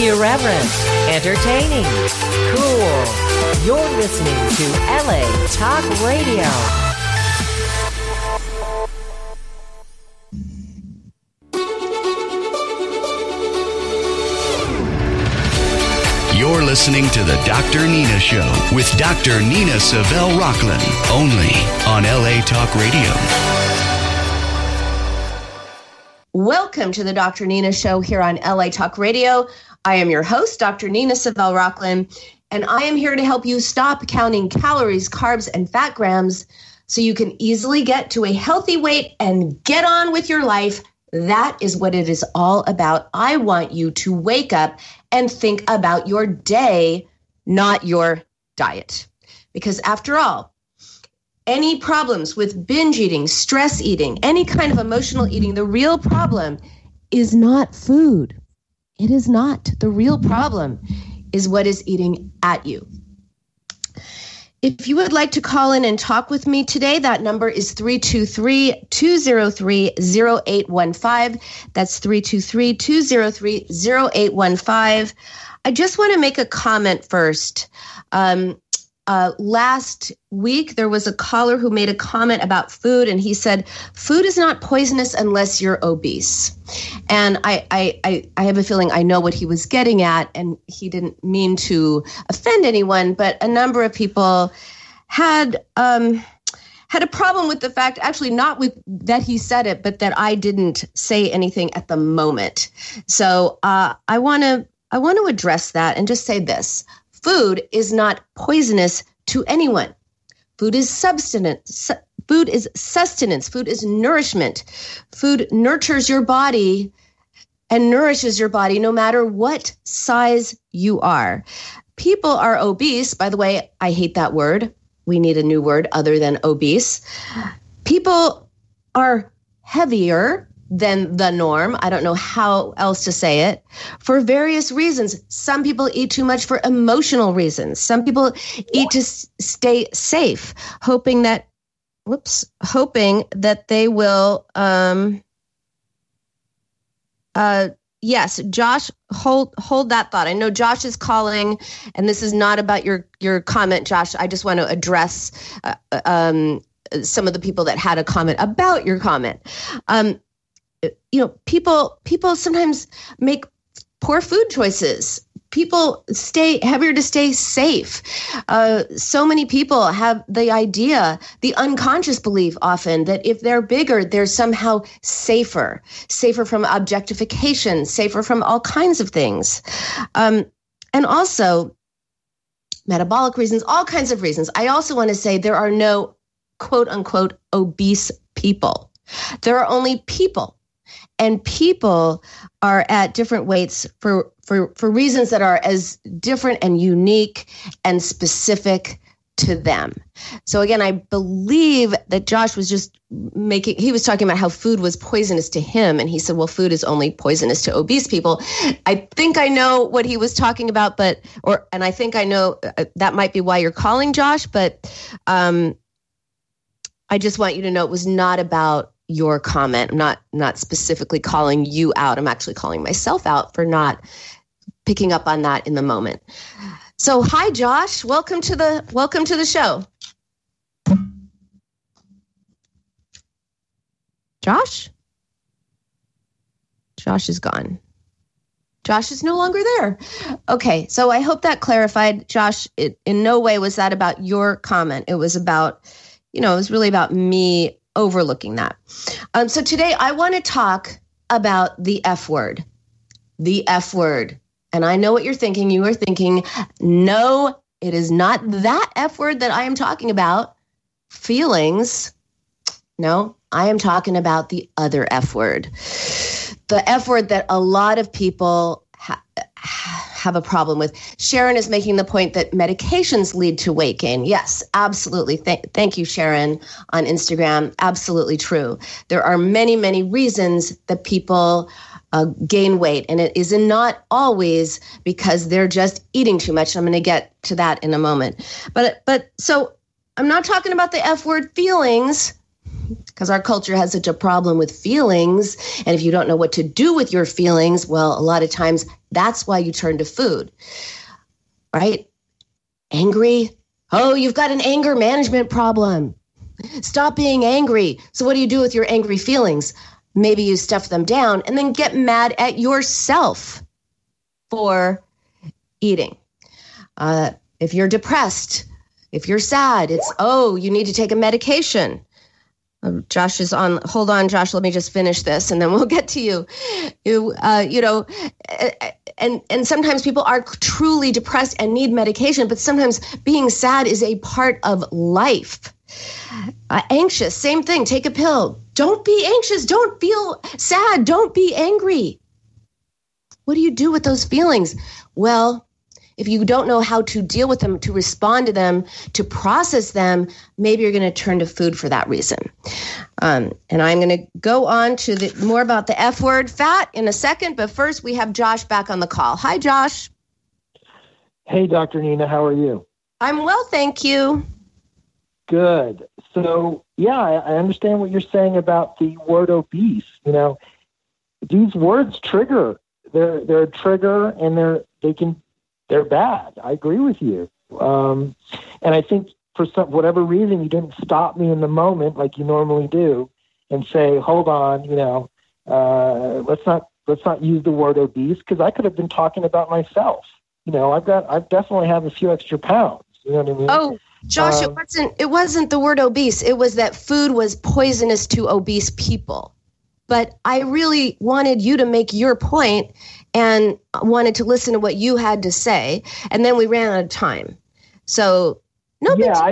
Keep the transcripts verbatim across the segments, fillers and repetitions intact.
Irreverent, entertaining, cool. You're listening to L A Talk Radio. You're listening to the Doctor Nina Show with Doctor Nina Savelle Rocklin, only on L A Talk Radio. Welcome to the Doctor Nina Show here on L A Talk Radio. I am your host, Doctor Nina Savelle Rocklin, and I am here to help you stop counting calories, carbs, and fat grams so you can easily get to a healthy weight and get on with your life. That is what it is all about. I want you to wake up and think about your day, not your diet. Because after all, any problems with binge eating, stress eating, any kind of emotional eating, the real problem is not food. It is not. The real problem is what is eating at you. If you would like to call in and talk with me today, that number is three two three, two zero three, zero eight one five. That's three two three, two zero three, zero eight one five. I just want to make a comment first. Um, uh, last week, there was a caller who made a comment about food, and he said, food is not poisonous unless you're obese. And I, I, I, I have a feeling I know what he was getting at, and he didn't mean to offend anyone, but a number of people had um, had a problem with the fact, actually not with that he said it, but that I didn't say anything at the moment. So uh, I want to I want to address that and just say this. Food is not poisonous to anyone. Food is substance. Food is sustenance. Food is nourishment. Food nurtures your body and nourishes your body no matter what size you are. People are obese. By the way, I hate that word. We need a new word other than obese. People are heavier than the norm. I don't know how else to say it, for various reasons. Some people eat too much for emotional reasons. Some people eat to s- stay safe, hoping that, whoops, hoping that they will, um, uh, yes, Josh, hold hold that thought. I know Josh is calling, and this is not about your, your comment, Josh. I just want to address uh, um, some of the people that had a comment about your comment. Um, you know, people people sometimes make poor food choices. People stay heavier to stay safe. Uh, so many people have the idea, the unconscious belief often, that if they're bigger, they're somehow safer, safer from objectification, safer from all kinds of things. Um, and also metabolic reasons, all kinds of reasons. I also want to say there are no quote unquote obese people. There are only people. And people are at different weights for, for, for reasons that are as different and unique and specific to them. So again, I believe that Josh was just making, he was talking about how food was poisonous to him. And he said, well, food is only poisonous to obese people. I think I know what he was talking about, but, or, and I think I know uh, that might be why you're calling, Josh, but um, I just want you to know it was not about your comment. I'm not not specifically calling you out. I'm actually calling myself out for not picking up on that in the moment. So, hi, Josh. Welcome to the welcome to the show. Josh? Josh is gone. Josh is no longer there. Okay, so I hope that clarified. Josh, it, in no way was that about your comment. It was about, you know, it was really about me overlooking that. Um, so today I want to talk about the F word, the F word. And I know what you're thinking. You are thinking, no, it is not that F word that I am talking about. Feelings. No, I am talking about the other F word. The F word that a lot of people ha- have a problem with. Sharon is making the point that medications lead to weight gain. Yes, absolutely. Th- thank you, Sharon, on Instagram. Absolutely true. There are many, many reasons that people uh, gain weight, and it is not always because they're just eating too much. I'm going to get to that in a moment. But, but so I'm not talking about the F word feelings. because our culture has such a problem with feelings. And if you don't know what to do with your feelings, well, a lot of times that's why you turn to food, right? Angry. Oh, you've got an anger management problem. Stop being angry. So what do you do with your angry feelings? Maybe you stuff them down and then get mad at yourself for eating. Uh, if you're depressed, if you're sad, it's, oh, you need to take a medication. Um, Josh is on. Hold on, Josh. Let me just finish this, and then we'll get to you. You, uh, you know, and and sometimes people are truly depressed and need medication, but sometimes being sad is a part of life. Uh, anxious, same thing. Take a pill. Don't be anxious. Don't feel sad. Don't be angry. What do you do with those feelings? Well, if you don't know how to deal with them, to respond to them, to process them, maybe you're going to turn to food for that reason. Um, and I'm going to go on to the, more about the F word, fat, in a second. But first, we have Josh back on the call. Hi, Josh. Hey, Doctor Nina. How are you? I'm well, thank you. Good. So, yeah, I, I understand what you're saying about the word obese. You know, these words trigger. They're they're a trigger, and they're they can. They're bad. I agree with you. Um, and I think for some whatever reason, you didn't stop me in the moment like you normally do and say, hold on, you know, uh, let's not let's not use the word obese, because I could have been talking about myself. You know, I've got I've definitely have a few extra pounds. You know what I mean? Oh, Josh, um, it wasn't it wasn't the word obese. It was that food was poisonous to obese people. But I really wanted you to make your point and wanted to listen to what you had to say. And then we ran out of time. So, no big yeah, deal. I,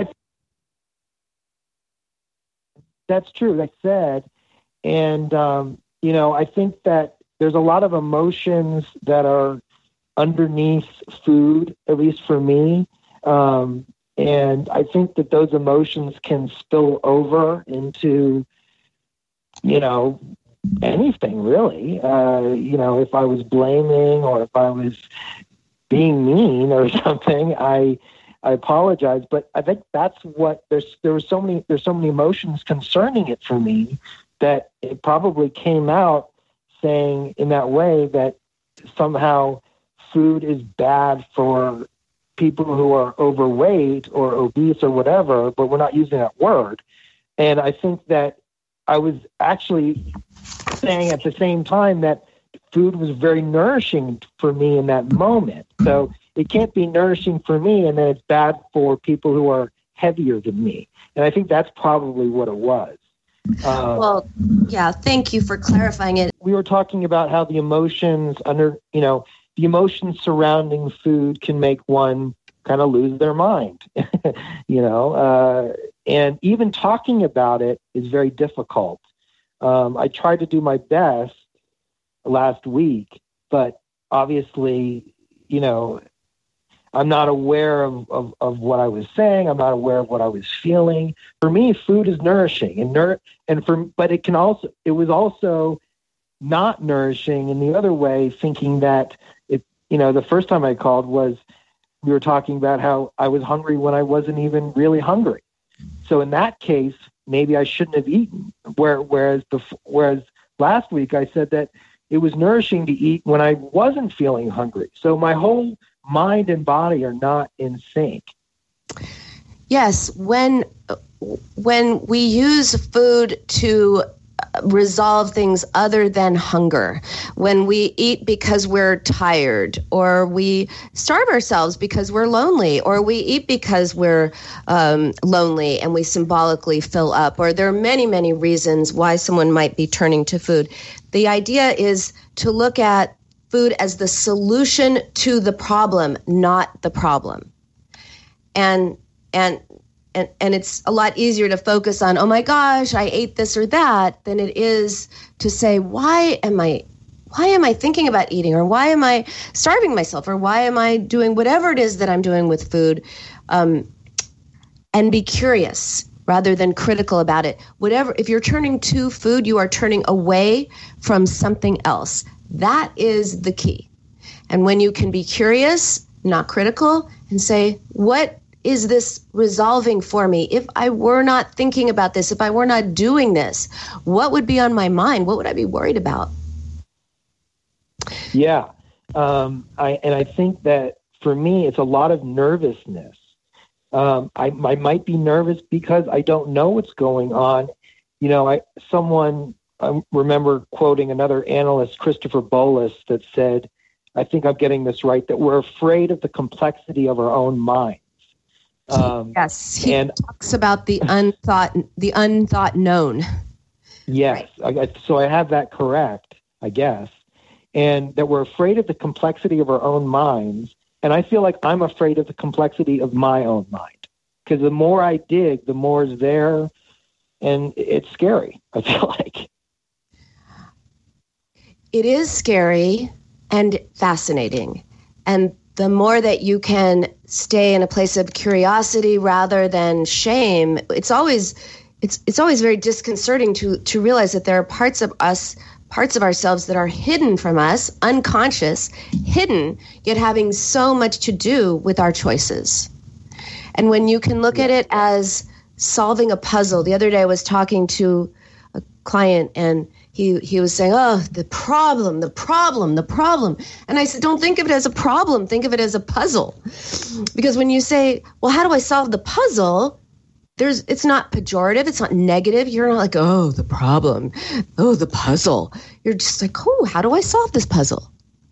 that's true. Like I said, and, um, you know, I think that there's a lot of emotions that are underneath food, at least for me. Um, and I think that those emotions can spill over into, you know, anything really. Uh, you know, if I was blaming or if I was being mean or something, I I apologize. But I think that's what there's there were so many there's so many emotions concerning it for me that it probably came out saying in that way that somehow food is bad for people who are overweight or obese or whatever, but we're not using that word. And I think that I was actually saying at the same time that food was very nourishing for me in that moment. So it can't be nourishing for me and then it's bad for people who are heavier than me. And I think that's probably what it was. Uh, Well, yeah, thank you for clarifying it. we were talking about how the emotions under, you know, the emotions surrounding food can make one kind of lose their mind, you know, uh, and even talking about it is very difficult. Um, I tried to do my best last week, but obviously, you know, I'm not aware of, of, of what I was saying. I'm not aware of what I was feeling. For me, food is nourishing, and nur- and for but it can also it was also not nourishing in the other way, thinking that it, you know, the first time I called was we were talking about how I was hungry when I wasn't even really hungry. So in that case, maybe I shouldn't have eaten. Where, whereas before, whereas last week I said that it was nourishing to eat when I wasn't feeling hungry. So my whole mind and body are not in sync. Yes, when when we use food to resolve things other than hunger, when we eat because we're tired, or we starve ourselves because we're lonely, or we eat because we're um, lonely and we symbolically fill up, or there are many, many reasons why someone might be turning to food. The idea is to look at food as the solution to the problem, not the problem. And and And, and it's a lot easier to focus on, oh my gosh, I ate this or that, than it is to say, why am I, why am I thinking about eating, or why am I starving myself, or why am I doing whatever it is that I'm doing with food, um, and be curious rather than critical about it. Whatever, if you're turning to food, you are turning away from something else. That is the key. And when you can be curious, not critical, and say, what is this resolving for me? If I were not thinking about this, if I were not doing this, what would be on my mind? What would I be worried about? Yeah. Um, I, and I think that for me, it's a lot of nervousness. Um, I, I might be nervous because I don't know what's going on. You know, I, someone, I remember quoting another analyst, Christopher Bolus, that said, I think I'm getting this right, that we're afraid of the complexity of our own minds. Um, yes, he and, talks about the unthought, the unthought known. Yes, right. I, so I have that correct, I guess, and that we're afraid of the complexity of our own minds. And I feel like I'm afraid of the complexity of my own mind, because the more I dig, the more is there, and it's scary, I feel like. It is scary and fascinating. And the more that you can stay in a place of curiosity rather than shame, it's always it's it's always very disconcerting to to realize that there are parts of us, parts of ourselves that are hidden from us, unconscious, hidden, yet having so much to do with our choices. And when you can look at it as solving a puzzle. The other day I was talking to a client and He he was saying, oh, the problem, the problem, the problem. And I said, don't think of it as a problem. Think of it as a puzzle. Because when you say, well, how do I solve the puzzle? There's it's not pejorative. It's not negative. You're not like, oh, the problem. Oh, the puzzle. You're just like, oh, how do I solve this puzzle?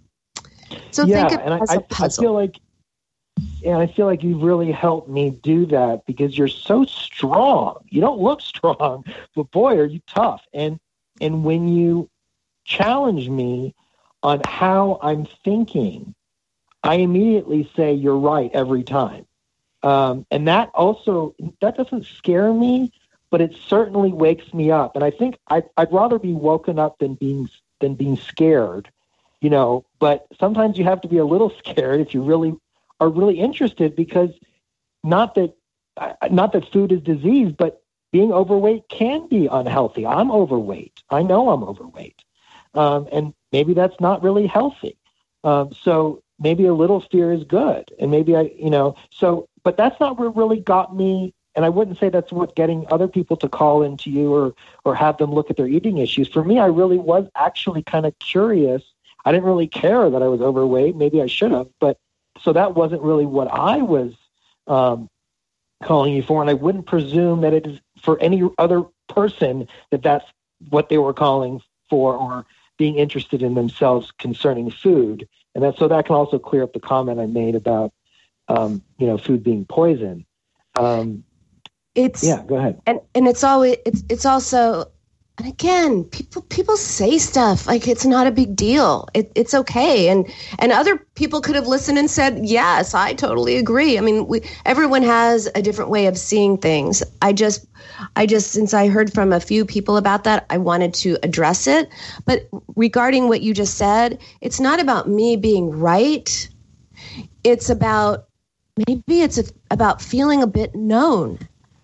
So yeah, think of it as I, a puzzle. I feel like, and I feel like you've really helped me do that because you're so strong. You don't look strong, but boy, are you tough. And And when you challenge me on how I'm thinking, I immediately say you're right every time. Um, and that also, that doesn't scare me, but it certainly wakes me up. And I think I'd, I'd rather be woken up than being, than being scared, you know, but sometimes you have to be a little scared if you really are really interested, because not that, not that food is disease, but being overweight can be unhealthy. I'm overweight. I know I'm overweight. Um, and maybe that's not really healthy. Um, so maybe a little fear is good. And maybe I, you know, so, but that's not what really got me. And I wouldn't say that's what getting other people to call into you or, or have them look at their eating issues. For me, I really was actually kind of curious. I didn't really care that I was overweight. Maybe I should have, but so that wasn't really what I was, um, calling you for. And I wouldn't presume that it is for any other person that that's what they were calling for or being interested in themselves concerning food. And that, so that can also clear up the comment I made about, um, you know, food being poison. Um, it's, yeah, go ahead. And, and it's always, it's, it's also, and again, people, people say stuff like it's not a big deal. It, it's okay. And, and other people could have listened and said, yes, I totally agree. I mean, we, everyone has a different way of seeing things. I just, I just, since I heard from a few people about that, I wanted to address it. But regarding what you just said, it's not about me being right. It's about, maybe it's a, about feeling a bit known.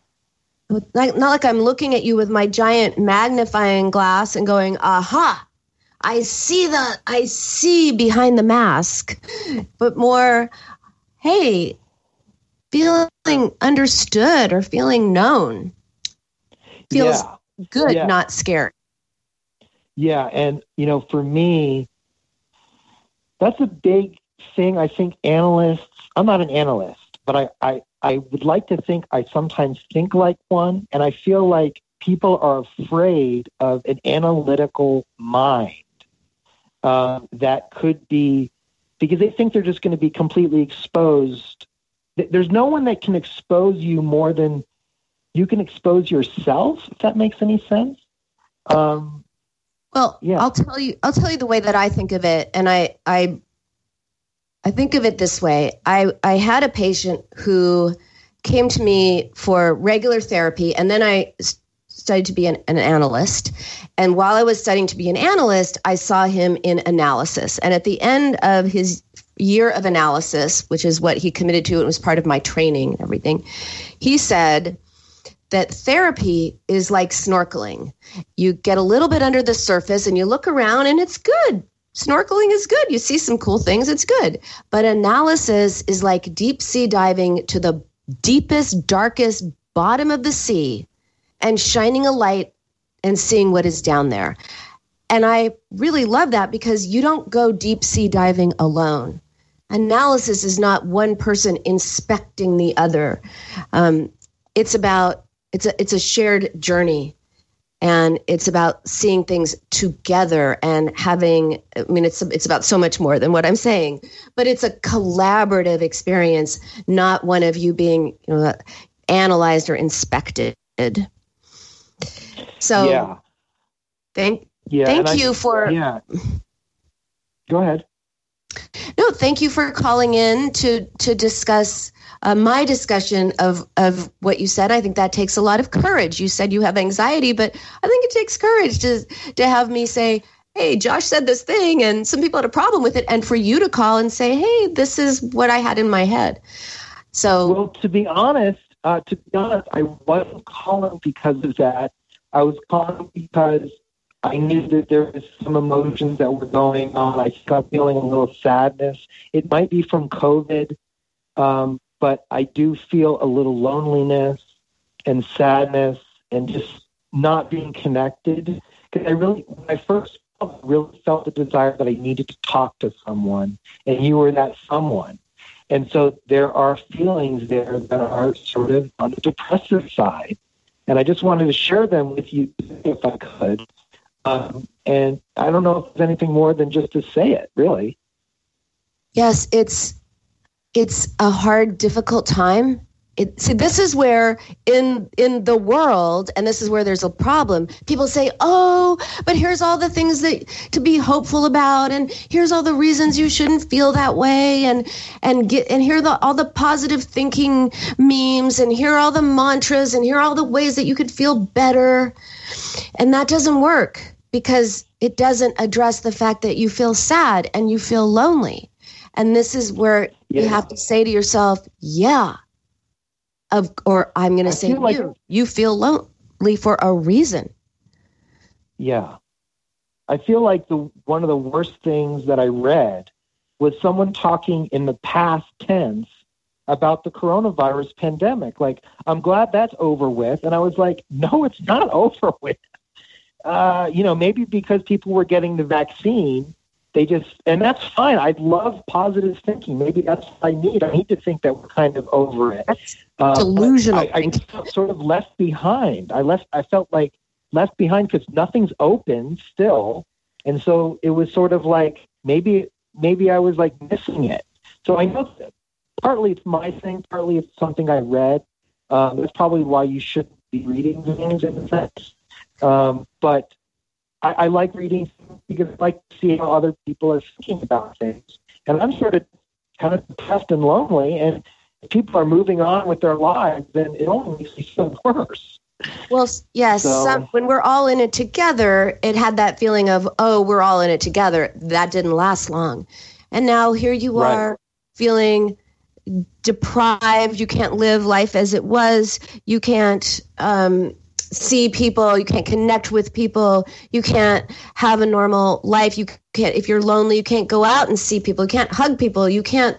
Like, not like I'm looking at you with my giant magnifying glass and going, aha, I see the, I see behind the mask, but more, hey, feeling understood or feeling known feels yeah. good, yeah. not scary. Yeah. And, you know, for me, that's a big thing. I think analysts, I'm not an analyst, but I, I, I would like to think I sometimes think like one, and I feel like people are afraid of an analytical mind uh, that could be, because they think they're just going to be completely exposed. There's no one that can expose you more than you can expose yourself, if that makes any sense. Um, well, yeah. I'll tell you, I'll tell you the way that I think of it. And I, I, I think of it this way. I, I had a patient who came to me for regular therapy, and then I studied to be an, an analyst. And while I was studying to be an analyst, I saw him in analysis. And at the end of his year of analysis, which is what he committed to, it was part of my training and everything, he said that therapy is like snorkeling. You get a little bit under the surface and you look around and it's good. Snorkeling is good. You see some cool things. It's good. But analysis is like deep sea diving to the deepest, darkest bottom of the sea and shining a light and seeing what is down there. And I really love that because you don't go deep sea diving alone. Analysis is not one person inspecting the other. Um, it's about it's a it's a shared journey, and it's about seeing things together and having. I mean, it's it's about so much more than what I'm saying, but it's a collaborative experience, not one of you being you know analyzed or inspected. So, yeah. thank yeah, thank you I, for yeah. Go ahead. No, thank you for calling in to to discuss uh, my discussion of of what you said. I think that takes a lot of courage. You said you have anxiety, but I think it takes courage to to have me say, "Hey, Josh said this thing," and some people had a problem with it, and for you to call and say, "Hey, this is what I had in my head." So, well, to be honest, uh, to be honest, I wasn't calling because of that. I was calling because I knew that there was some emotions that were going on. I got feeling a little sadness. It might be from COVID, um, but I do feel a little loneliness and sadness and just not being connected. Because I really, when I first felt, I really felt the desire that I needed to talk to someone, and you were that someone. And so there are feelings there that are sort of on the depressive side. And I just wanted to share them with you if I could. Um, and I don't know if there's anything more than just to say it, really. Yes, it's it's a hard, difficult time. It, see, this is where in in the world, and this is where there's a problem. People say, "Oh, but here's all the things that to be hopeful about, and here's all the reasons you shouldn't feel that way, and and get and here are the all the positive thinking memes, and here are all the mantras, and here are all the ways that you could feel better." And that doesn't work because it doesn't address the fact that you feel sad and you feel lonely. And this is where yeah. you have to say to yourself, yeah, of, or I'm going to say like, you, you feel lonely for a reason. Yeah. I feel like the one of the worst things that I read was someone talking in the past tense about the coronavirus pandemic. Like, I'm glad that's over with. And I was like, no, it's not over with. Uh, you know, maybe because people were getting the vaccine, they just, and that's fine. I love positive thinking. Maybe that's what I need. I need to think that we're kind of over it. That's uh, delusional. I, I felt sort of left behind. I left, I felt like left behind because nothing's open still. And so it was sort of like, maybe, maybe I was like missing it. So I know that partly it's my thing, partly it's something I read. Um, that's probably why you shouldn't be reading things in a sense. Um, but I, I like reading because I like to see how other people are thinking about things. And I'm sort of kind of depressed and lonely, and if people are moving on with their lives, then it only makes me feel worse. Well, yes, So- some, when we're all in it together, it had that feeling of, oh, we're all in it together. That didn't last long. And now here you Right. are feeling deprived. You can't live life as it was. You can't um, see people. You can't connect with people. You can't have a normal life. You can't, if you're lonely, you can't go out and see people. You can't hug people. You can't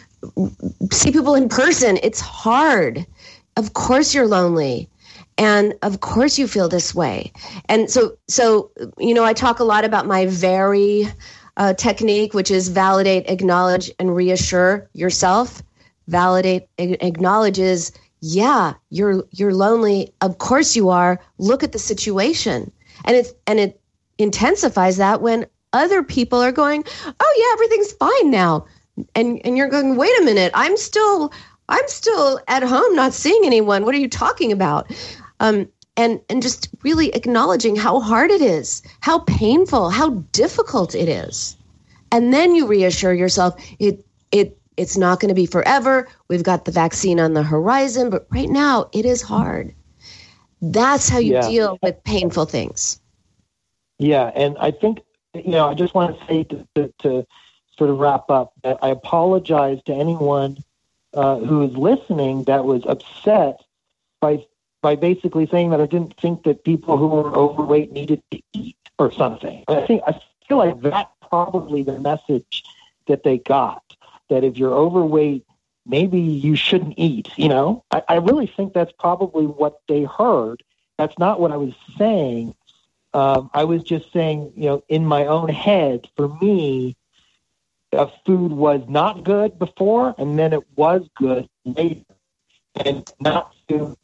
see people in person. It's hard. Of course you're lonely. And of course you feel this way. And so, so you know, I talk a lot about my very uh, technique, which is validate, acknowledge, and reassure yourself. Validate, a- acknowledges, yeah, you're you're lonely. Of course you are. Look at the situation, and it and it intensifies that when other people are going, oh yeah, everything's fine now, and and you're going, wait a minute, I'm still I'm still at home, not seeing anyone. What are you talking about? Um, and and just really acknowledging how hard it is, how painful, how difficult it is, and then you reassure yourself it it. It's not going to be forever. We've got the vaccine on the horizon, but right now it is hard. That's how you Yeah. deal with painful things. Yeah, and I think, you know, I just want to say to, to, to sort of wrap up that I apologize to anyone uh, who is listening that was upset by by basically saying that I didn't think that people who were overweight needed to eat or something. I think I feel like that's probably the message that they got. That if you're overweight, maybe you shouldn't eat, you know? I, I really think that's probably what they heard. That's not what I was saying. Um, I was just saying, you know, in my own head, for me, uh, food was not good before, and then it was good later. And not to...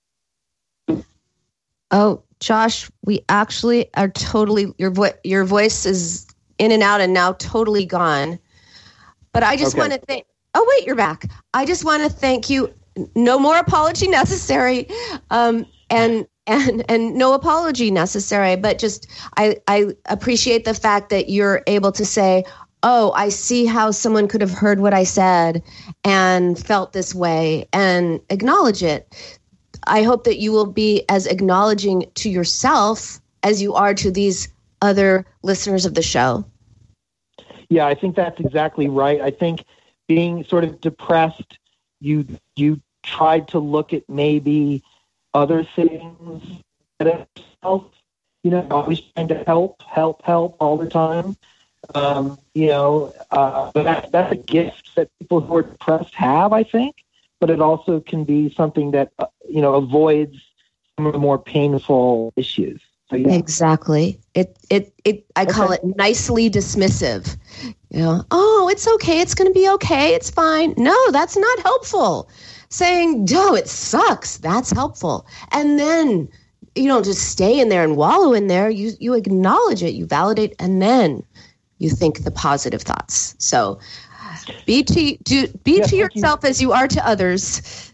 Oh, Josh, we actually are totally, your, vo- your voice is in and out and now totally gone. But I just Okay. want to thank, oh, wait, you're back. I just want to thank you. No more apology necessary. Um, and, and, and no apology necessary, but just, I, I appreciate the fact that you're able to say, oh, I see how someone could have heard what I said and felt this way and acknowledge it. I hope that you will be as acknowledging to yourself as you are to these other listeners of the show. Yeah, I think that's exactly right. I think being sort of depressed, you you tried to look at maybe other things at yourself, you know, always trying to help, help, help all the time. Um, you know, uh, but that, that's a gift that people who are depressed have, I think. But it also can be something that, uh, you know, avoids some of the more painful issues. So, yeah. Exactly. It, it, it, I call Okay. it nicely dismissive. You know, oh, it's okay. It's going to be okay. It's fine. No, that's not helpful. Saying, no, it sucks. That's helpful. And then you don't just stay in there and wallow in there. You, you acknowledge it, you validate, and then you think the positive thoughts. So be to, do, be Yeah, to thank yourself you. as you are to others.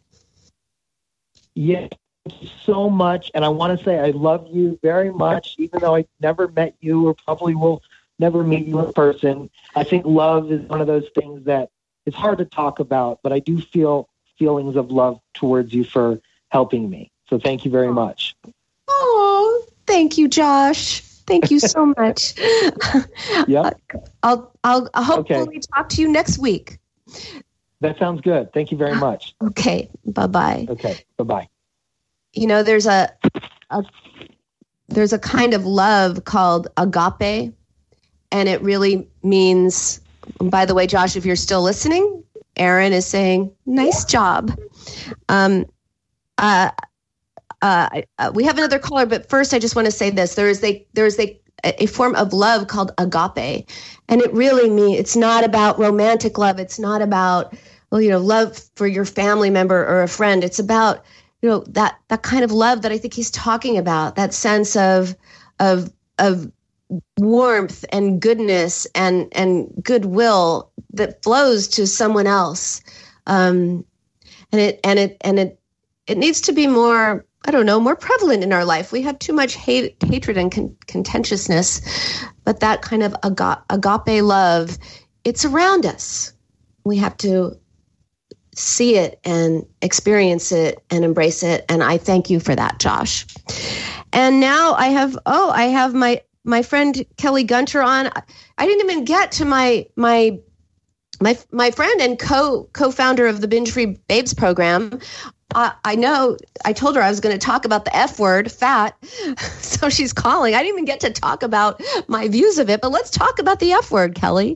Yeah, thank you so much. And I want to say I love you very much, even though I never met you or probably will never meet you in person. I think love is one of those things that it's hard to talk about, but I do feel feelings of love towards you for helping me. So thank you very much. Oh, thank you, Josh. Thank you so much. Yep. I'll, I'll, I'll hopefully Okay. talk to you next week. That sounds good. Thank you very much. Okay. Bye-bye. Okay. Bye-bye. You know, there's a, a there's a kind of love called agape, and it really means, by the way, Josh, if you're still listening, Aaron is saying, nice job. Um, uh, uh, uh, we have another caller, but first I just want to say this. There is a, there is a, a form of love called agape, and it really means, it's not about romantic love. It's not about, well, you know, love for your family member or a friend. It's about, you know, that, that kind of love that I think he's talking about, that sense of, of, of warmth and goodness and, and goodwill that flows to someone else. Um, and it, and it, and it, it needs to be more, I don't know, more prevalent in our life. We have too much hate, hatred and con- contentiousness, but that kind of aga- agape love, it's around us. We have to see it and experience it and embrace it. And I thank you for that, Josh. And now I have, oh, I have my, my friend Kelly Gunter on. I didn't even get to my, my, my, my friend and co co-founder of the Binge Free Babes program. Uh, I know I told her I was going to talk about the F word, fat. So she's calling. I didn't even get to talk about my views of it, but let's talk about the F word, Kelly.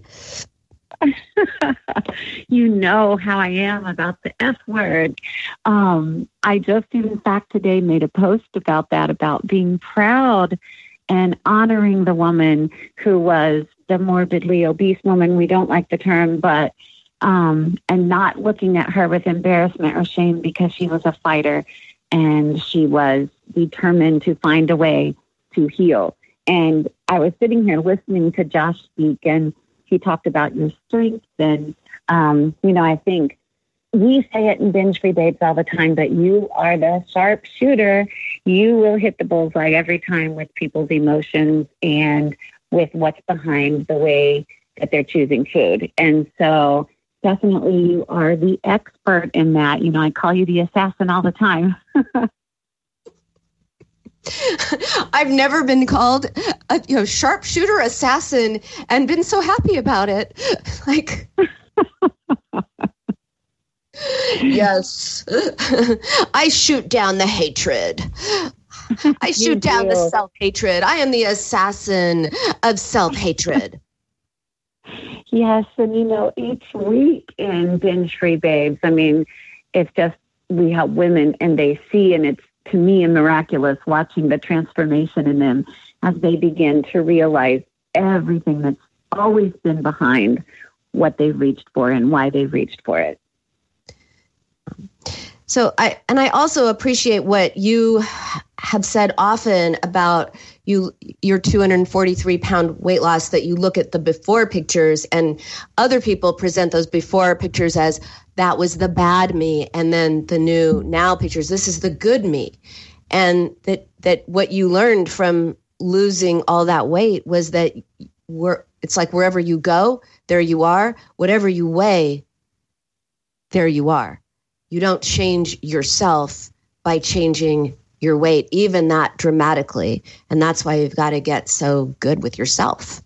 You know how I am about the F word. Um, I just, in fact, today made a post about that, about being proud and honoring the woman who was the morbidly obese woman. We don't like the term, but um, and not looking at her with embarrassment or shame, because she was a fighter and she was determined to find a way to heal. And I was sitting here listening to Josh speak, and he talked about your strengths. And, um, you know, I think we say it in Binge Free Babes all the time, but you are the sharp shooter. You will hit the bullseye every time with people's emotions and with what's behind the way that they're choosing food. And so definitely you are the expert in that. You know, I call you the assassin all the time. I've never been called a you know sharpshooter, assassin, and been so happy about it. Like, yes, I shoot down the hatred. I shoot down the self-hatred. I am the assassin of self-hatred. Yes, and you know, each week in Binge Free Babes, I mean, it's just, we help women and they see, and it's, to me, miraculous watching the transformation in them as they begin to realize everything that's always been behind what they've reached for and why they've reached for it. So I, and I also appreciate what you have said often about you, your two hundred forty-three pound weight loss, that you look at the before pictures and other people present those before pictures as that was the bad me. And then the new now pictures, this is the good me. And that, that what you learned from losing all that weight was that we're, it's like wherever you go, there you are. Whatever you weigh, there you are. You don't change yourself by changing your weight, even that dramatically. And that's why you've got to get so good with yourself.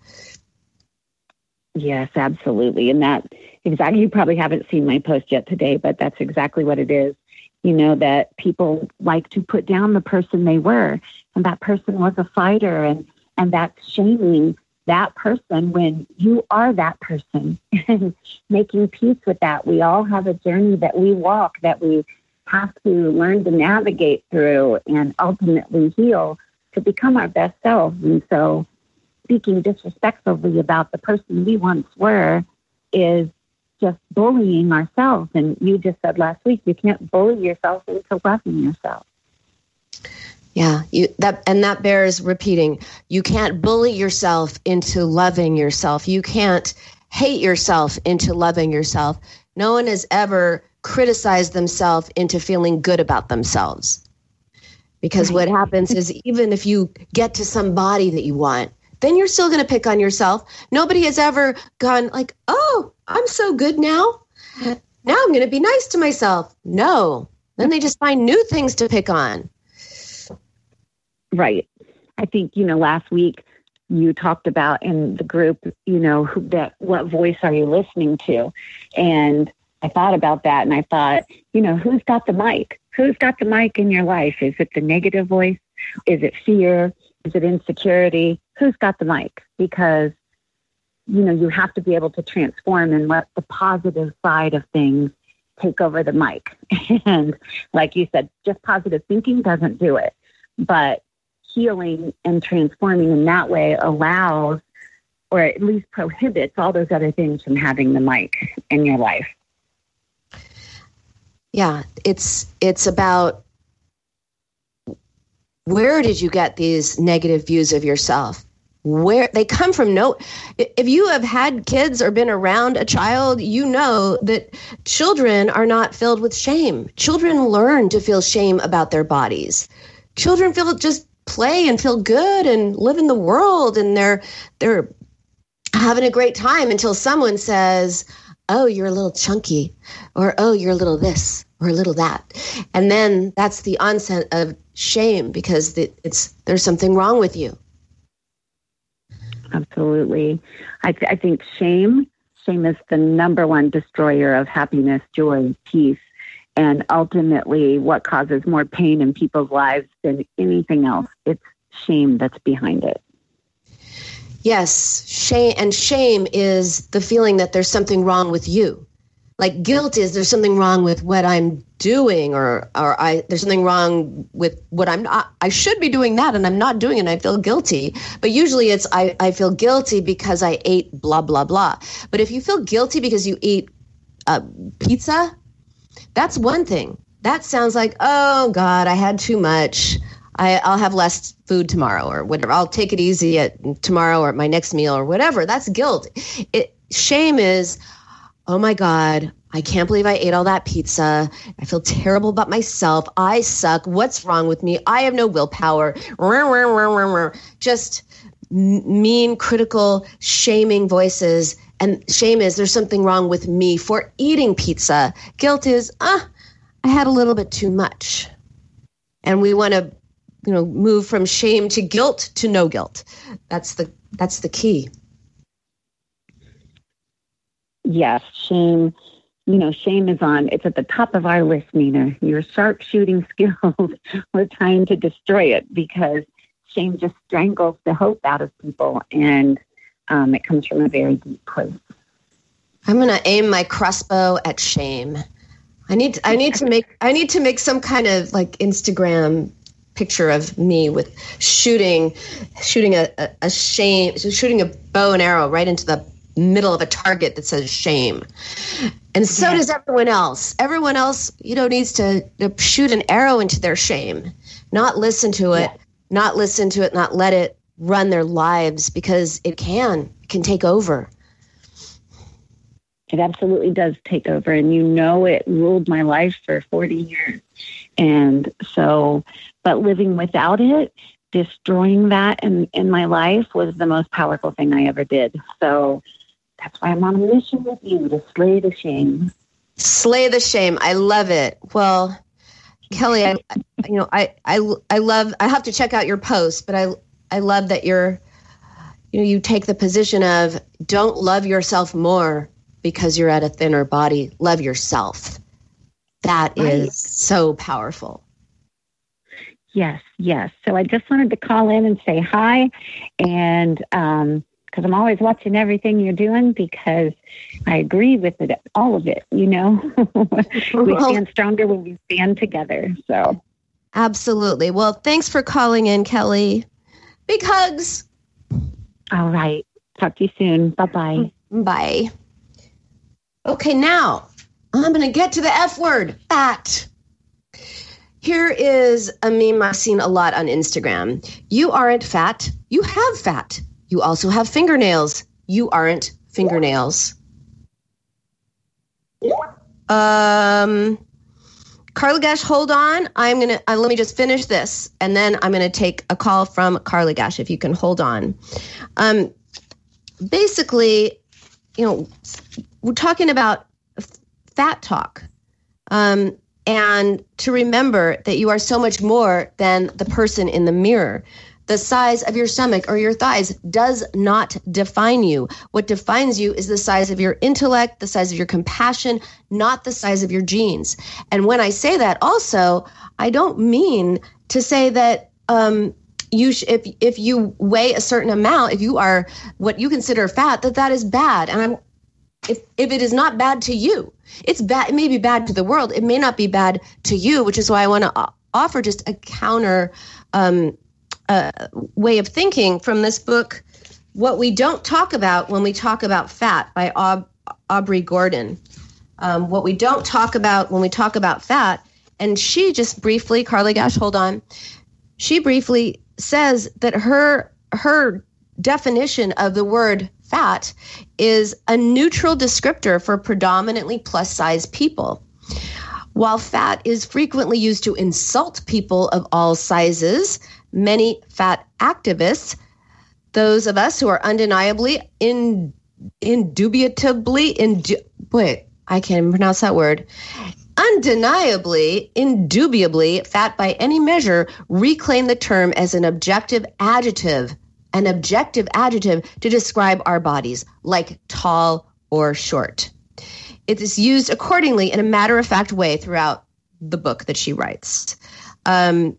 Yes, absolutely. And that exactly, you probably haven't seen my post yet today, but that's exactly what it is. You know, that people like to put down the person they were, and that person was a fighter, and, and that's shaming that person when you are that person, and making peace with that. We all have a journey that we walk, that we have to learn to navigate through and ultimately heal to become our best selves. And so speaking disrespectfully about the person we once were is just bullying ourselves. And you just said last week, you can't bully yourself into loving yourself. Yeah, you, that and that bears repeating. You can't bully yourself into loving yourself. You can't hate yourself into loving yourself. No one has ever criticized themselves into feeling good about themselves. Because Right. what happens is, even if you get to some body that you want, then you're still going to pick on yourself. Nobody has ever gone like, oh, I'm so good now. Now I'm going to be nice to myself. No. Then they just find new things to pick on. Right. I think, you know, last week you talked about in the group, you know, who, that what voice are you listening to? And I thought about that, and I thought, you know, who's got the mic? Who's got the mic in your life? Is it the negative voice? Is it fear? Is it insecurity? Who's got the mic? Because, you know, you have to be able to transform and let the positive side of things take over the mic. And like you said, just positive thinking doesn't do it. But healing and transforming in that way allows, or at least prohibits, all those other things from having the mic in your life. Yeah, it's it's about, where did you get these negative views of yourself? Where they come from? No, if you have had kids or been around a child, you know that children are not filled with shame. Children learn to feel shame about their bodies. Children feel just play and feel good and live in the world, and they're they're having a great time until someone says, oh, you're a little chunky, or oh, you're a little this or a little that. And then that's the onset of shame, because it's there's something wrong with you. Absolutely. I, th- I think shame, shame is the number one destroyer of happiness, joy, peace, and ultimately what causes more pain in people's lives than anything else. It's shame that's behind it. Yes, shame, and shame is the feeling that there's something wrong with you. Like guilt is there's something wrong with what I'm doing, or or I there's something wrong with what I'm not. I should be doing that, and I'm not doing it, and I feel guilty. But usually it's I, I feel guilty because I ate blah, blah, blah. But if you feel guilty because you eat uh, pizza, that's one thing. That sounds like, oh, God, I had too much. I, I'll have less food tomorrow, or whatever. I'll take it easy at tomorrow or at my next meal or whatever. That's guilt. It, shame is, oh, my God, I can't believe I ate all that pizza. I feel terrible about myself. I suck. What's wrong with me? I have no willpower. Just mean, critical, shaming voices. And shame is there's something wrong with me for eating pizza. Guilt is, ah, I had a little bit too much. And we want to, you know, move from shame to guilt to no guilt. That's the that's the key. Yes, shame. You know, shame is on, it's at the top of our list, Nina. Your sharp shooting skills, we're trying to destroy it because shame just strangles the hope out of people. And um, it comes from a very deep place. I'm going to aim my crossbow at shame. I need to, I need to make I need to make some kind of like Instagram picture of me with shooting shooting a, a, a shame shooting a bow and arrow right into the middle of a target that says shame. And so yeah. does everyone else. Everyone else, you know, needs to, to shoot an arrow into their shame, not listen to it, yeah. not listen to it, not let it run their lives, because it can, it can take over. It absolutely does take over. And you know, it ruled my life for forty years. And so, but living without it, destroying that in, in my life was the most powerful thing I ever did. So that's why I'm on a mission with you, to slay the shame. Slay the shame. I love it. Well, Kelly, I, you know, I, I, I love, I have to check out your post, but I, I love that you're, you know, you take the position of don't love yourself more because you're at a thinner body. Love yourself. That right. is so powerful. Yes, yes. So I just wanted to call in and say hi, and um, because I'm always watching everything you're doing, because I agree with it, all of it. You know, we stand stronger when we stand together. So, absolutely. Well, thanks for calling in, Kelly. Big hugs. All right. Talk to you soon. Bye-bye. Bye. Okay, now I'm going to get to the F word, fat. Here is a meme I've seen a lot on Instagram. You aren't fat. You have fat. You also have fingernails. You aren't fingernails. Um, Carly Gash, hold on. I'm going to, uh, let me just finish this. And then I'm going to take a call from Carly Gash, if you can hold on. Um, basically, you know, we're talking about fat talk. Um, and to remember that you are so much more than the person in the mirror. The size of your stomach or your thighs does not define you. What defines you is the size of your intellect, the size of your compassion, not the size of your genes. And when I say that also, I don't mean to say that um, you sh- if if you weigh a certain amount, if you are what you consider fat, that that is bad. And I'm if if it is not bad to you, it's bad. It may be bad to the world. It may not be bad to you, which is why I want to offer just a counter um Uh, way of thinking from this book, What We Don't Talk About When We Talk About Fat, by Aub- Aubrey Gordon. Um, what we don't talk about when we talk about fat. And she just briefly, Carly Gash, hold on. She briefly says that her her definition of the word fat is a neutral descriptor for predominantly plus-size people. While fat is frequently used to insult people of all sizes, many fat activists, those of us who are undeniably, in, indubitably, indu, wait, I can't even pronounce that word, undeniably, indubitably fat by any measure, reclaim the term as an objective adjective, an objective adjective to describe our bodies, like tall or short. It is used accordingly in a matter-of-fact way throughout the book that she writes. Um,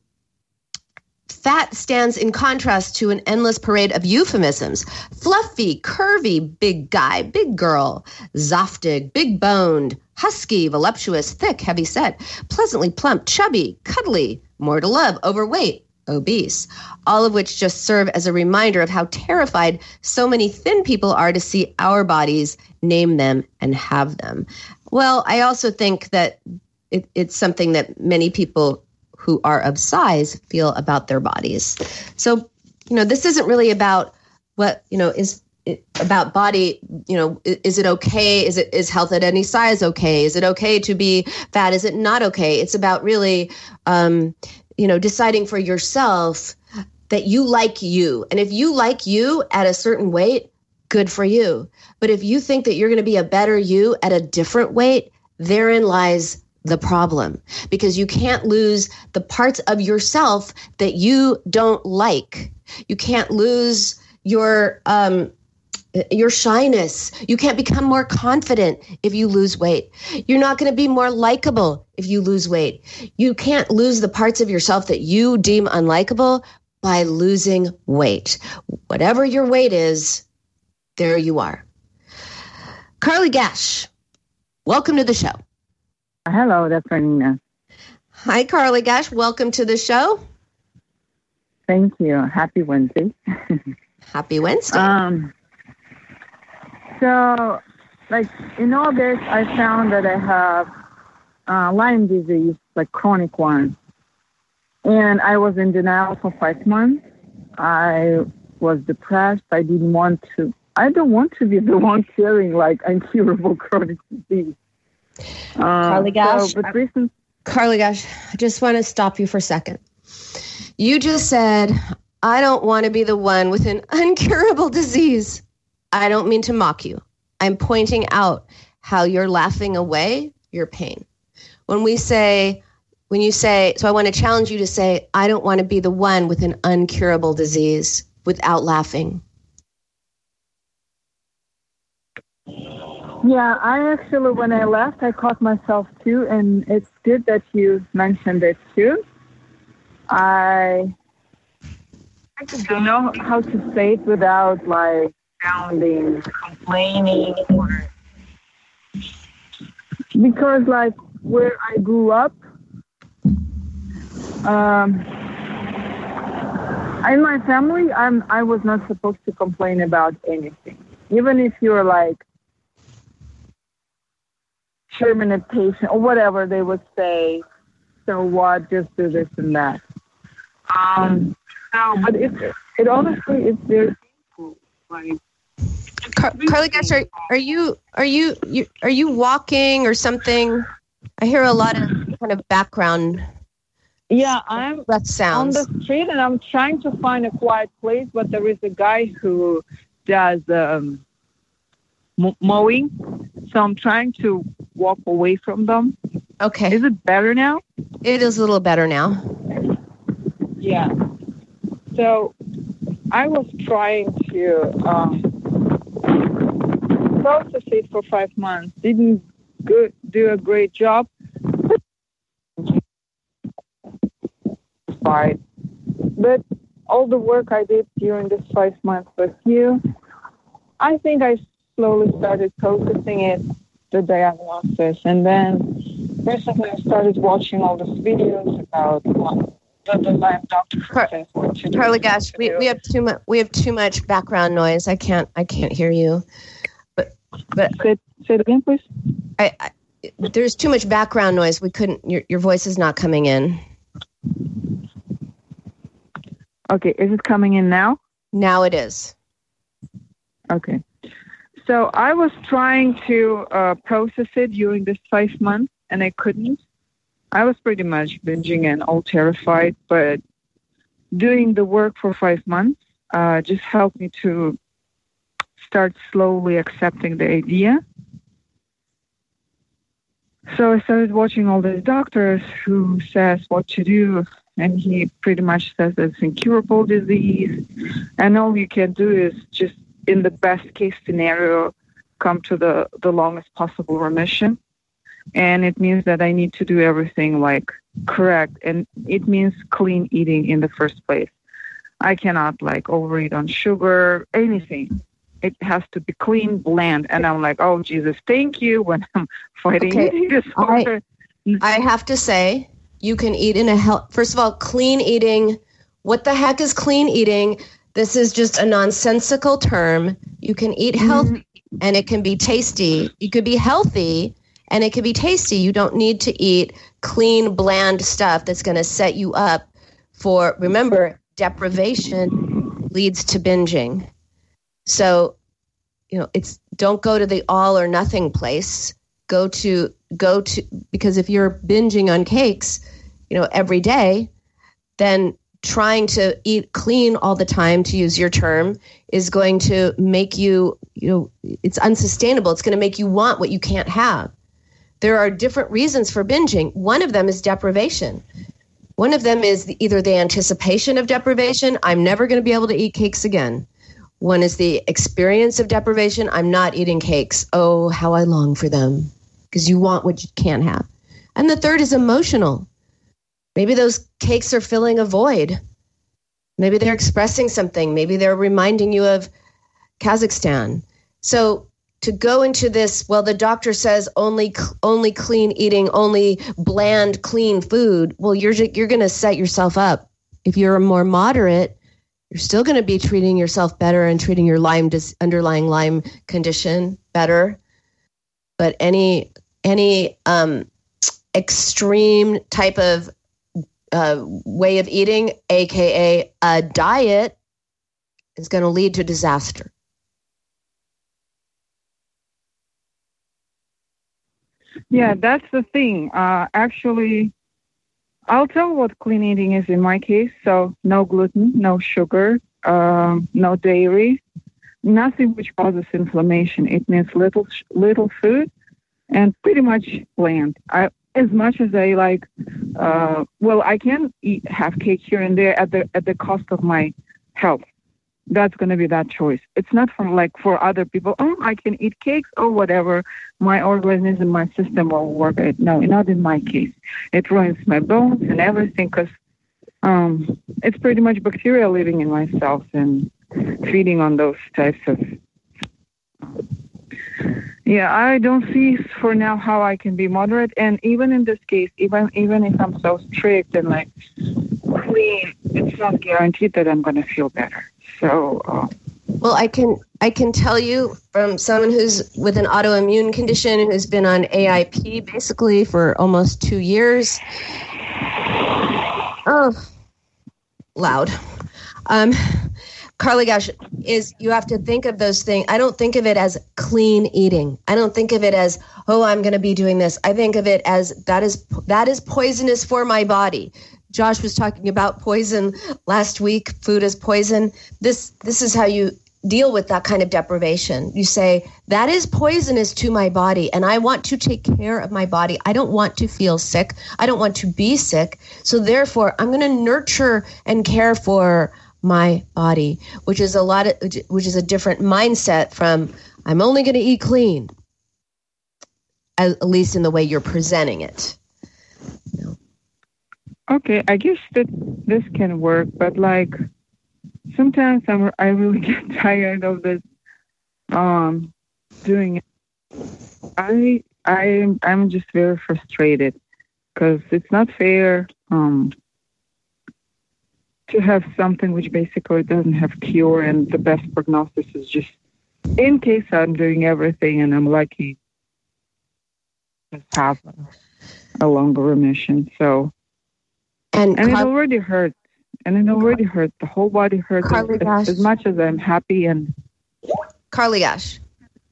Fat stands in contrast to an endless parade of euphemisms. Fluffy, curvy, big guy, big girl, zoftig, big boned, husky, voluptuous, thick, heavy set, pleasantly plump, chubby, cuddly, more to love, overweight, obese, all of which just serve as a reminder of how terrified so many thin people are to see our bodies, name them, and have them. Well, I also think that it, it's something that many people who are of size feel about their bodies. So, you know, this isn't really about what, you know, is it about body, you know, is, is it okay? Is it, is health at any size okay? Is it okay to be fat? Is it not okay? It's about really, um, you know, deciding for yourself that you like you. And if you like you at a certain weight, good for you. But if you think that you're going to be a better you at a different weight, therein lies the problem, because you can't lose the parts of yourself that you don't like. You can't lose your um, your shyness. You can't become more confident if you lose weight. You're not going to be more likable if you lose weight. You can't lose the parts of yourself that you deem unlikable by losing weight. Whatever your weight is, there you are. Carly Gash, welcome to the show. Hello, Doctor Nina. Hi, Carly Gash. Welcome to the show. Thank you. Happy Wednesday. Happy Wednesday. Um, so, like, in August, I found that I have uh, Lyme disease, like chronic one. And I was in denial for five months. I was depressed. I didn't want to, I don't want to be the one feeling like incurable chronic disease. Um, Carly Gash, so, but recent, Carly Gash, I just want to stop you for a second. You just said, I don't want to be the one with an incurable disease. I don't mean to mock you. I'm pointing out how you're laughing away your pain. When we say, when you say, so I want to challenge you to say, I don't want to be the one with an incurable disease without laughing. Yeah, I actually, when I left, I caught myself too, and it's good that you mentioned it too. I, I just don't know how to say it without like sounding complaining, or because like where I grew up, um, in my family, I'm I was not supposed to complain about anything, even if you're like terminate patient or whatever they would say. So what? Just do this and that. Um. So, but it it honestly it's very painful. Like, Car- Carly Gash, are, are you are you, you are you walking or something? I hear a lot of kind of background. Yeah, I'm breath sounds on the street and I'm trying to find a quiet place, but there is a guy who does um, m- mowing, so I'm trying to walk away from them. Okay. Is it better now? It is a little better now. Yeah. So I was trying to um, process it for five months. Didn't good, do a great job. Fine. But all the work I did during this five months with you, I think I slowly started processing it, the diagnosis. And then recently I started watching all these videos about the, the Lyme doctor. Car- Carly Gash, we, we have too much we have too much background noise. I can't I can't hear you. But but say, say it again, please. I, I there's too much background noise. We couldn't your your voice is not coming in. Okay, is it coming in now? Now it is. Okay. So I was trying to uh, process it during this five months, and I couldn't. I was pretty much binging and all terrified, but doing the work for five months uh, just helped me to start slowly accepting the idea. So I started watching all these doctors who says what to do, and he pretty much says it's incurable disease, and all you can do is just, in the best case scenario, come to the, the longest possible remission. And it means that I need to do everything like correct, and it means clean eating in the first place. I cannot like overeat on sugar, anything. It has to be clean, bland. And I'm like, oh, Jesus, thank you when I'm fighting Okay. eating disorder. I, I have to say, you can eat in a health. First of all, clean eating. What the heck is clean eating? This is just a nonsensical term. You can eat healthy mm-hmm. and it can be tasty. You could be healthy and it can be tasty. You don't need to eat clean, bland stuff that's going to set you up for, remember, deprivation leads to binging. So, you know, it's don't go to the all or nothing place. Go to, go to, because if you're binging on cakes, you know, every day, then trying to eat clean all the time, to use your term, is going to make you, you know, it's unsustainable. It's going to make you want what you can't have. There are different reasons for binging. One of them is deprivation. One of them is the, either the anticipation of deprivation. I'm never going to be able to eat cakes again. One is the experience of deprivation. I'm not eating cakes. Oh, how I long for them. Because you want what you can't have. And the third is emotional. Maybe those cakes are filling a void. Maybe they're expressing something. Maybe they're reminding you of Kazakhstan. So to go into this, well, the doctor says only only clean eating, only bland, clean food. Well, you're you're going to set yourself up. If you're more moderate, you're still going to be treating yourself better and treating your Lyme dis- underlying Lyme condition better. But any any um, extreme type of uh, way of eating, aka a diet, is going to lead to disaster. Yeah, that's the thing. Uh, actually, I'll tell what clean eating is in my case. So no gluten, no sugar, um, no dairy, nothing which causes inflammation. It means little little food and pretty much bland. I, as much as I like, uh, well, I can eat have cake here and there at the at the cost of my health. That's going to be that choice. It's not for like for other people. Oh, I can eat cakes or whatever. My organism, my system will work. It no, not in my case. It ruins my bones and everything because um, it's pretty much bacteria living in my cells and feeding on those types of. Yeah, I don't see for now how I can be moderate. And even in this case, even even if I'm so strict and like clean, it's not guaranteed that I'm going to feel better. So, uh, well, I can I can tell you from someone who's with an autoimmune condition who's been on A I P basically for almost two years. Oh, loud. Um, Carly Gash, is you have to think of those things. I don't think of it as clean eating. I don't think of it as, oh, I'm going to be doing this. I think of it as that is that is poisonous for my body. Josh was talking about poison last week. Food is poison. This this is how you deal with that kind of deprivation. You say, that is poisonous to my body, and I want to take care of my body. I don't want to feel sick. I don't want to be sick. So therefore, I'm going to nurture and care for my body, which is a lot of, which is a different mindset from I'm only going to eat clean, at least in the way you're presenting it. You know? Okay, I guess that this can work, but like sometimes I'm, I really get tired of this um, doing it. I I I'm just very frustrated because it's not fair um, to have something which basically doesn't have cure, and the best prognosis is just in case I'm doing everything and I'm lucky, just have a, a longer remission. So. And, and Car- it already hurts. And it already Car- hurts. The whole body hurts as, as much as I'm happy. And Carly Gash,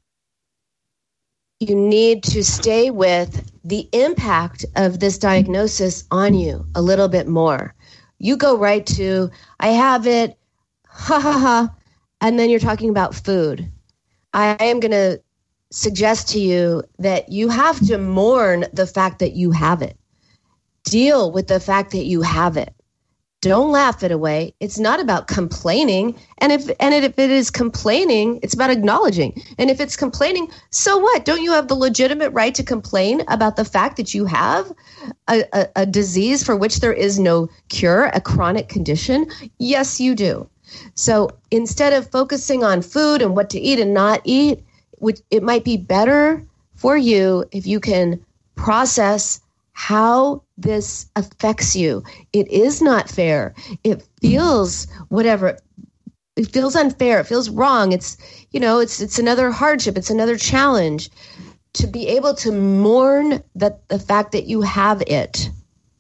you need to stay with the impact of this diagnosis on you a little bit more. You go right to, I have it, ha ha ha, and then you're talking about food. I am going to suggest to you that you have to mourn the fact that you have it. Deal with the fact that you have it. Don't laugh it away. It's not about complaining. And if and if it is complaining, it's about acknowledging. And if it's complaining, so what? Don't you have the legitimate right to complain about the fact that you have a, a, a disease for which there is no cure, a chronic condition? Yes, you do. So instead of focusing on food and what to eat and not eat, which it might be better for you if you can process how this affects you. It is not fair. It feels whatever. It feels unfair. It feels wrong. It's, you know, it's it's another hardship. It's another challenge. To be able to mourn that the fact that you have it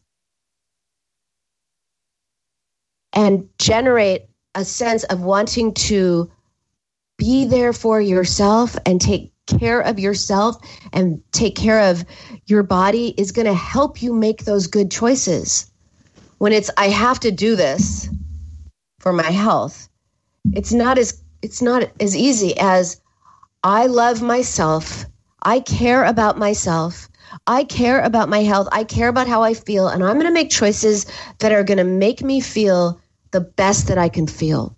and generate a sense of wanting to be there for yourself and take care of yourself and take care of your body is going to help you make those good choices. When it's, I have to do this for my health, it's not as, it's not as easy as I love myself. I care about myself. I care about my health. I care about how I feel. And I'm going to make choices that are going to make me feel the best that I can feel.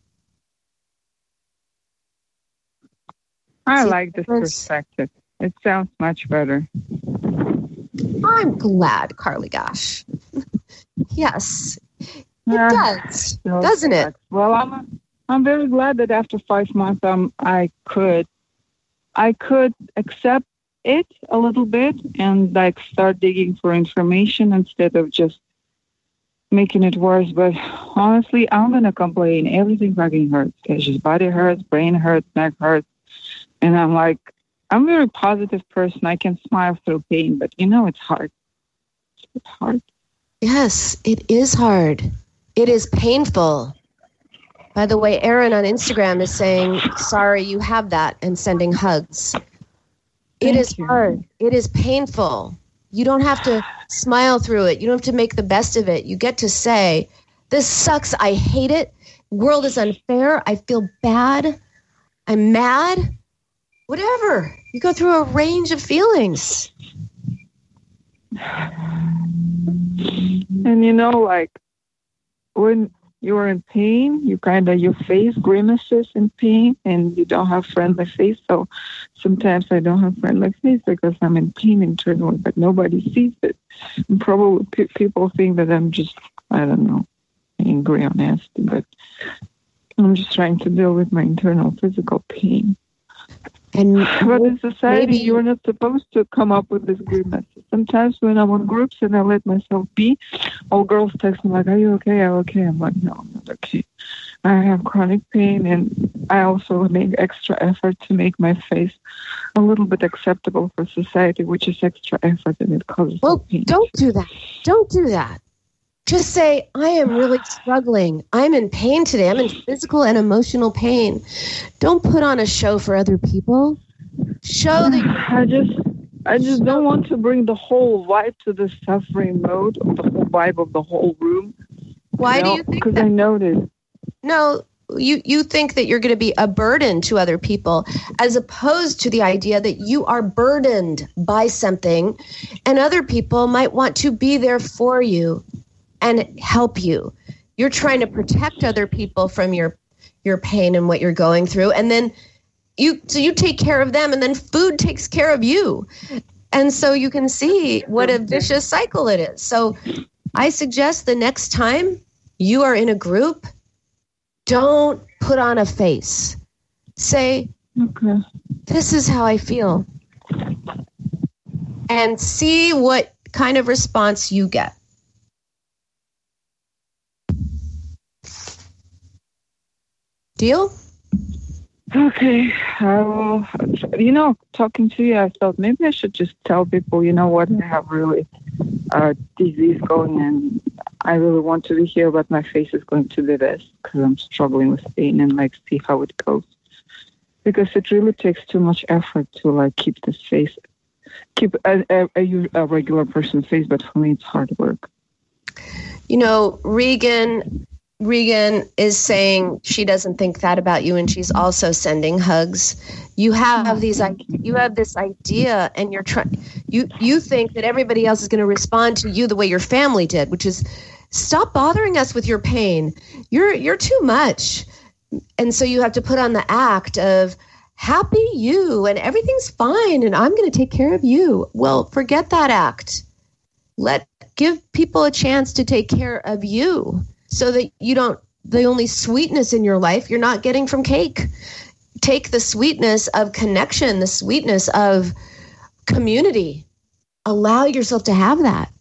I like this perspective. It sounds much better. I'm glad, Carly Gash. Yes, it yeah, does, doesn't it? Well, I'm I'm very glad that after five months, um, I could I could accept it a little bit and like start digging for information instead of just making it worse. But honestly, I'm gonna complain. Everything fucking hurts. It's just body hurts, brain hurts, neck hurts, and I'm like, I'm a very positive person. I can smile through pain, but you know, it's hard. It's hard. Yes, it is hard. It is painful. By the way, Aaron on Instagram is saying, sorry you have that, and sending hugs. It Thank is you. hard. It is painful. You don't have to smile through it. You don't have to make the best of it. You get to say, this sucks. I hate it. World is unfair. I feel bad. I'm mad. Whatever. You go through a range of feelings. And you know, like when you're in pain, you kind of, your face grimaces in pain and you don't have friendly face. So sometimes I don't have friendly face because I'm in pain internally, but nobody sees it. And probably pe- people think that I'm just, I don't know, angry or nasty, but I'm just trying to deal with my internal physical pain. And But in society, maybe- you're not supposed to come up with this grimace. Sometimes when I'm on groups and I let myself be, all girls text me like, are you okay? Are you okay? I'm like, no, I'm not okay. I have chronic pain, and I also make extra effort to make my face a little bit acceptable for society, which is extra effort, and it causes Well, pain. don't do that. Don't do that. Just say, I am really struggling. I'm in pain today. I'm in physical and emotional pain. Don't put on a show for other people. Show that you I just, I just don't want to bring the whole vibe to the suffering mode, or the whole vibe of the whole room. Why do you think Because that? I noticed. No, you, you think that you're going to be a burden to other people, as opposed to the idea that you are burdened by something and other people might want to be there for you and help you. You're trying to protect other people from your your pain and what you're going through. And then you so you take care of them, and then food takes care of you. And so you can see what a vicious cycle it is. So I suggest the next time you are in a group, don't put on a face. Say, Okay. this is how I feel. And see what kind of response you get. Deal? Okay, I will. You know, talking to you, I thought maybe I should just tell people, you know what, I have really a disease going, and I really want to be here, but my face is going to be this because I'm struggling with pain, and like see how it goes. Because it really takes too much effort to like keep this face, keep a, a, a, a regular person's face, but for me it's hard work. You know, Regan Regan is saying she doesn't think that about you, and she's also sending hugs. You have these, you have this idea, and you're trying. You you think that everybody else is going to respond to you the way your family did, which is stop bothering us with your pain. You're you're too much, and so you have to put on the act of happy you, and everything's fine, and I'm going to take care of you. Well, forget that act. Let give people a chance to take care of you. So that you don't, the only sweetness in your life you're not getting from cake. Take the sweetness of connection, the sweetness of community. Allow yourself to have that.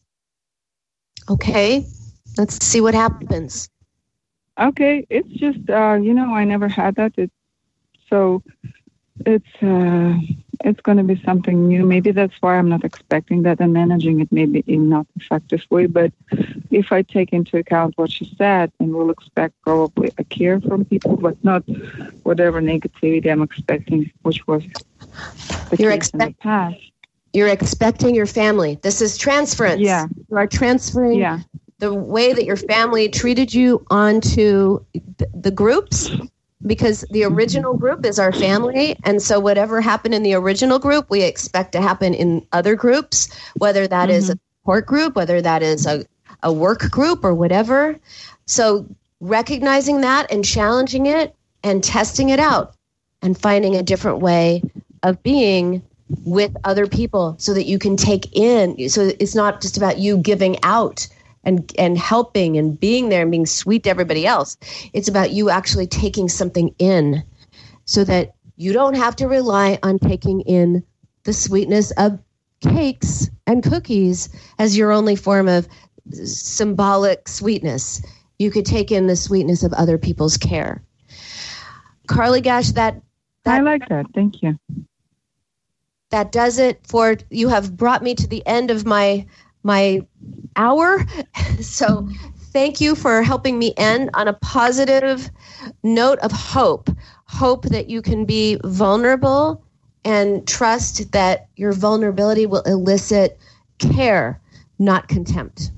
Okay, let's see what happens. Okay, it's just, uh, you know, I never had that. It, so it's uh, it's going to be something new. Maybe that's why I'm not expecting that and managing it maybe in not effective way. But if I take into account what she said, and we'll expect probably a care from people, but not whatever negativity I'm expecting, which was the You're case expect- in the past. You're expecting your family. This is transference. Yeah. You are transferring Yeah. the way that your family treated you onto th- the groups, because the original group is our family. And so whatever happened in the original group, we expect to happen in other groups, whether that Mm-hmm. is a support group, whether that is a, a work group or whatever. So recognizing that and challenging it and testing it out and finding a different way of being with other people so that you can take in. So it's not just about you giving out and and helping and being there and being sweet to everybody else. It's about you actually taking something in so that you don't have to rely on taking in the sweetness of cakes and cookies as your only form of symbolic sweetness. You could take in the sweetness of other people's care. Carly Gash, that, that I like that. Thank you. That does it for, you have brought me to the end of my my hour. So thank you for helping me end on a positive note of hope. Hope that you can be vulnerable and trust that your vulnerability will elicit care, not contempt.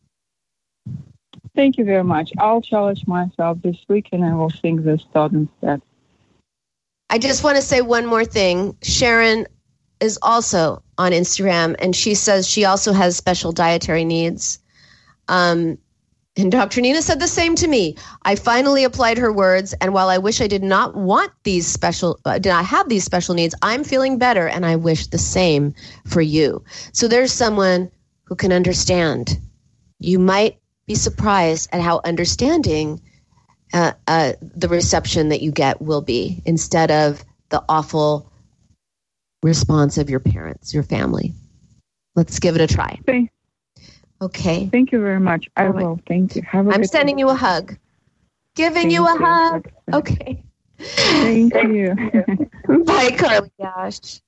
Thank you very much. I'll challenge myself this week and I will think this thought instead. I just want to say one more thing. Sharon is also on Instagram, and she says she also has special dietary needs. Um, and Doctor Nina said the same to me. I finally applied her words, and while I wish I did not want these special, uh, did not have these special needs, I'm feeling better, and I wish the same for you. So there's someone who can understand. You might be surprised at how understanding uh, uh, the reception that you get will be, instead of the awful response of your parents, your family. Let's give it a try. Thank, okay. Thank you very much. I All right. will. Thank you. Have a I'm good sending day. you a hug. Giving Thank you a you. hug. Okay. Thank you. Bye, Carly Gash.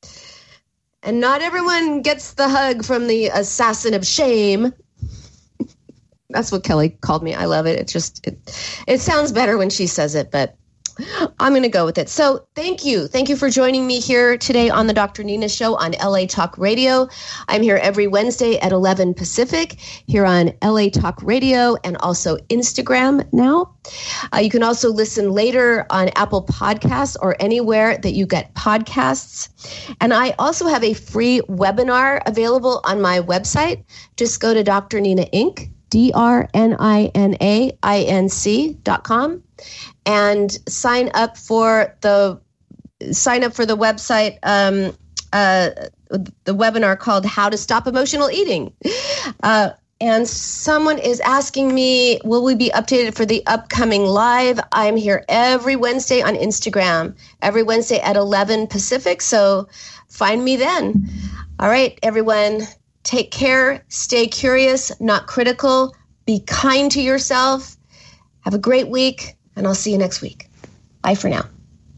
And not everyone gets the hug from the assassin of shame. That's what Kelly called me. I love it. It just, it, it sounds better when she says it, but I'm going to go with it. So thank you. Thank you for joining me here today on the Doctor Nina Show on L A Talk Radio. I'm here every Wednesday at eleven Pacific here on L A Talk Radio and also Instagram now. Uh, you can also listen later on Apple Podcasts or anywhere that you get podcasts. And I also have a free webinar available on my website. Just go to Doctor Nina Inc, D R N I N A I N C dot com. And sign up for the sign up for the website, um, uh, the webinar called "How to Stop Emotional Eating." Uh, and someone is asking me, will we be updated for the upcoming live? I'm here every Wednesday on Instagram, every Wednesday at eleven Pacific. So find me then. All right, everyone, take care. Stay curious, not critical. Be kind to yourself. Have a great week. And I'll see you next week. Bye for now.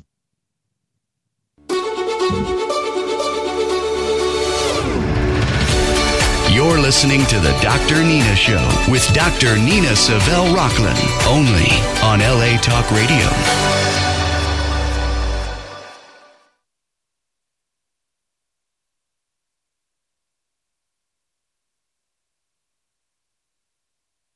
You're listening to the Doctor Nina Show with Doctor Nina Savelle Rocklin, only on L A Talk Radio.